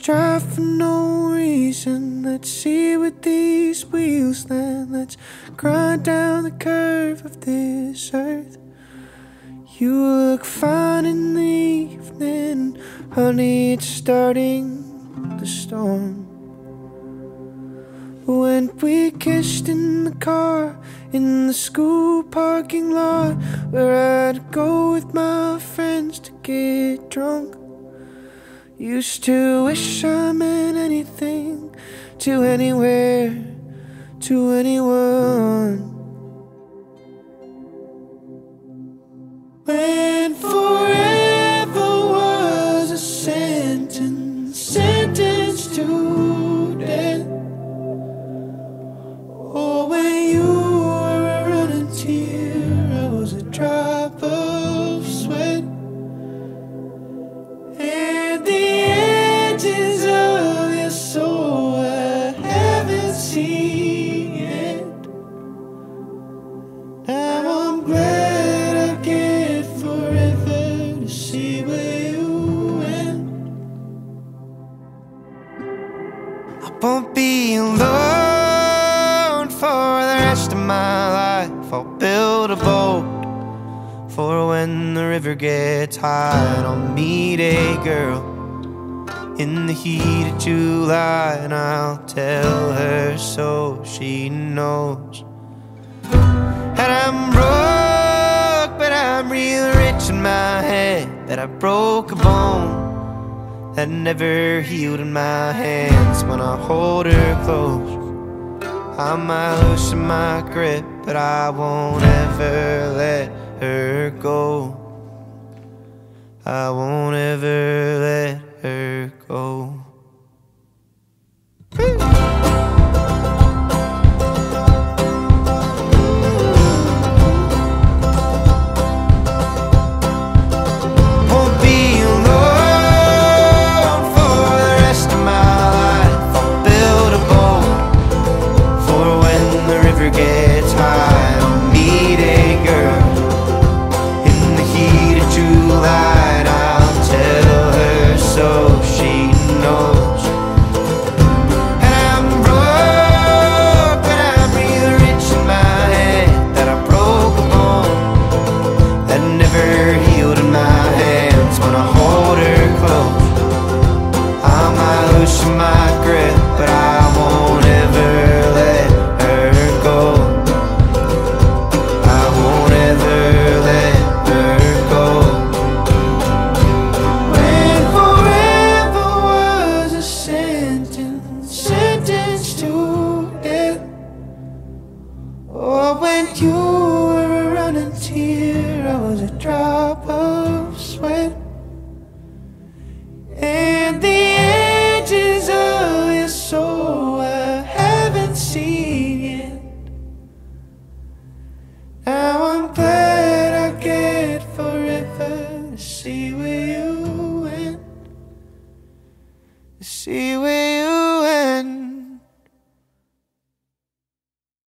drive for no reason. Let's see with these wheels then. Let's grind down the curve of this earth. You look fine in the evening, honey, it's starting to storm. When we kissed in the car, in the school parking lot, where I'd go with my friends to get drunk. Used to wish I meant anything to anywhere, to anyone. When forever was a sentence, sentenced to death. Or when you were a running tear, I was a drop of sweat. And the edges of your soul I haven't seen yet. Now I'm glad I get forever to see where you went. I won't be alone for the rest of my life. I'll build a boat for when the river gets high, and I'll meet a girl in the heat of July, and I'll tell her so she knows that I'm broke, but I'm real rich in my head. That I broke a bone that never healed in my hands. When I hold her close, I might loosen my grip, but I won't ever let her go. I won't ever let her go. Won't be alone for the rest of my life. I'll build a boat for when the river gets high. I'll meet a girl in the heat of July, and I'll tell her so she knows. And I'm broke, but I'm real rich in my head. That I broke a bone that never healed in my hands. When I hold her close, I might loosen my grip, but I won't ever let her go. I won't ever let her go. When forever was a sentence, sentenced to death. Or when you were a running tear, I was a drop of sweat. And the edges of your soul I haven't seen yet. Now I'm glad I get forever to see where